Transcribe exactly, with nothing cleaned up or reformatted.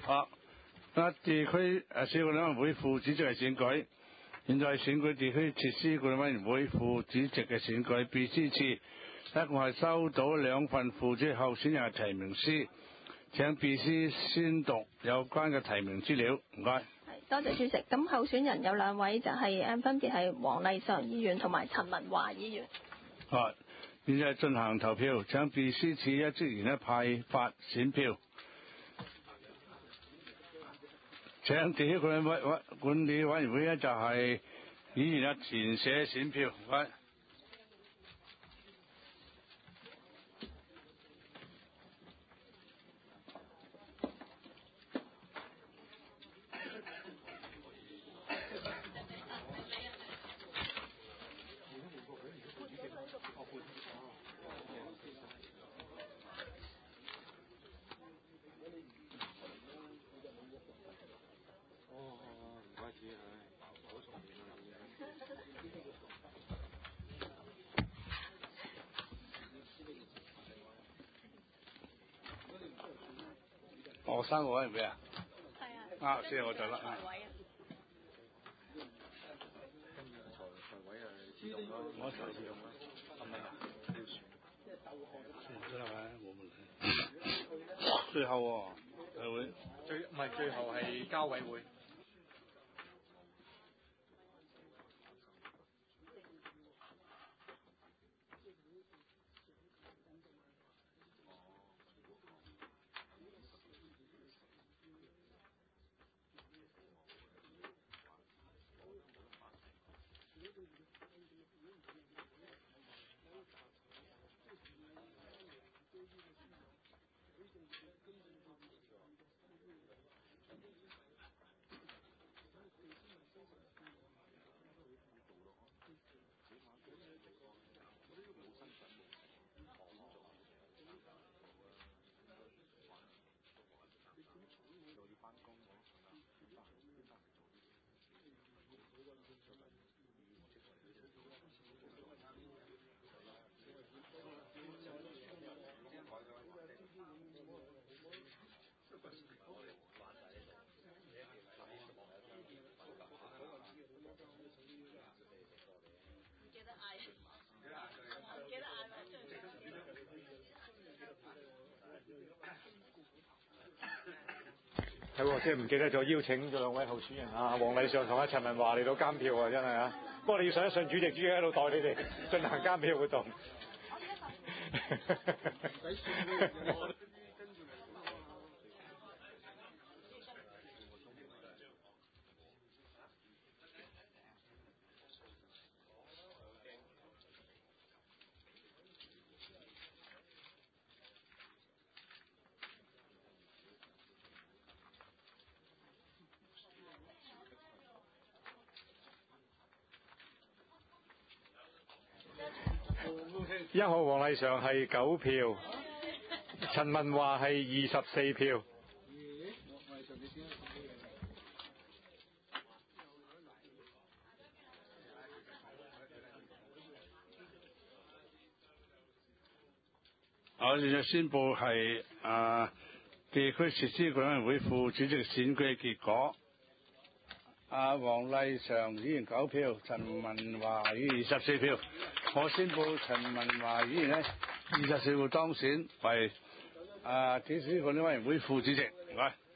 好，那地區誒市管理委員會副主席嘅選舉，現在選舉地區設施管理委員會副主席嘅選舉，秘書處一共係收到兩份副主席候選人嘅提名書，請秘書宣讀有關嘅提名資料，唔該。 多謝主席。咁候選人有兩位，就係、是、誒分別係黃麗嫦議員同埋陳文華議員。 好，現在進行投票，請秘書處一職員咧派發選票。請地區管理委管理委員會咧就係議員咧填寫選票，唔該。哦，三個委員會啊？係啊。啊，先我就啦。財委啊。財委啊，自動咯，我財自動咯，係咪啊？要選。選咗啦嘛，冇問題。最後喎，係會最唔係最後係交委會。係喎，即係唔記得咗邀請咗兩位候選人啊，黃麗嫦同阿陳文華嚟到監票啊，真係啊！不過你要上一上主席，主席喺度代你哋進行監票活動。一號黃麗嫦係九票，陳文華係二十四票。我現在宣布係啊地區設施管理委員會副主席選舉嘅結果。阿黃麗嫦議員九票，陳文華議員二十四票。我宣布陳文華議員呢二十四票當選為啊地區管理委員會副主席。唔該。